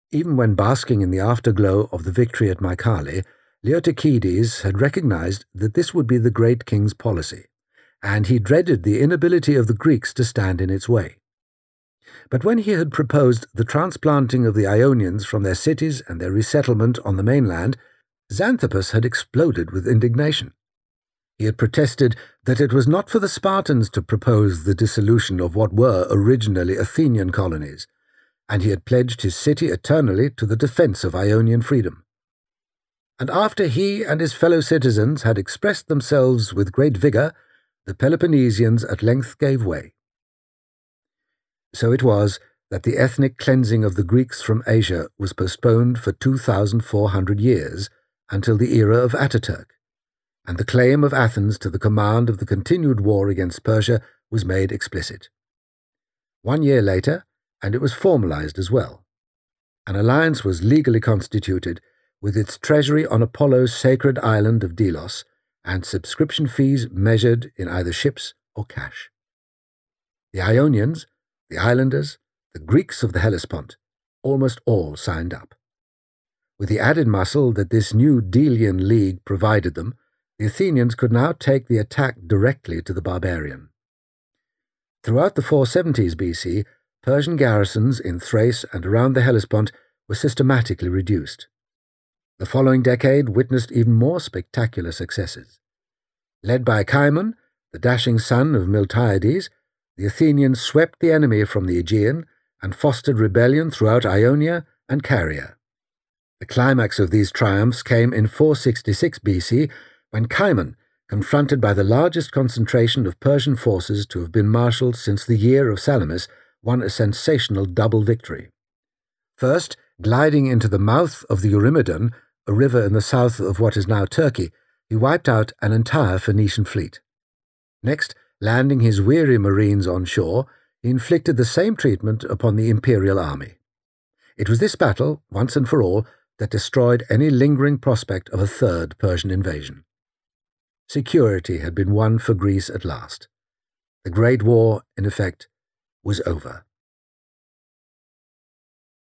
Even when basking in the afterglow of the victory at Mycale, Leotychides had recognized that this would be the great king's policy, and he dreaded the inability of the Greeks to stand in its way. But when he had proposed the transplanting of the Ionians from their cities and their resettlement on the mainland, Xanthippus had exploded with indignation. He had protested that it was not for the Spartans to propose the dissolution of what were originally Athenian colonies, and he had pledged his city eternally to the defence of Ionian freedom. And after he and his fellow citizens had expressed themselves with great vigour, the Peloponnesians at length gave way. So it was that the ethnic cleansing of the Greeks from Asia was postponed for 2,400 years until the era of Ataturk, and the claim of Athens to the command of the continued war against Persia was made explicit. 1 year later, and it was formalized as well. An alliance was legally constituted, with its treasury on Apollo's sacred island of Delos, and subscription fees measured in either ships or cash. The Ionians, the islanders, the Greeks of the Hellespont, almost all signed up. With the added muscle that this new Delian League provided them, the Athenians could now take the attack directly to the barbarian. Throughout the 470s BC, Persian garrisons in Thrace and around the Hellespont were systematically reduced. The following decade witnessed even more spectacular successes. Led by Cimon, the dashing son of Miltiades, the Athenians swept the enemy from the Aegean and fostered rebellion throughout Ionia and Caria. The climax of these triumphs came in 466 BC, when Cimon, confronted by the largest concentration of Persian forces to have been marshalled since the year of Salamis, won a sensational double victory. First, gliding into the mouth of the Eurymedon, a river in the south of what is now Turkey, he wiped out an entire Phoenician fleet. Next, landing his weary marines on shore, he inflicted the same treatment upon the imperial army. It was this battle, once and for all, that destroyed any lingering prospect of a third Persian invasion. Security had been won for Greece at last. The Great War, in effect, was over.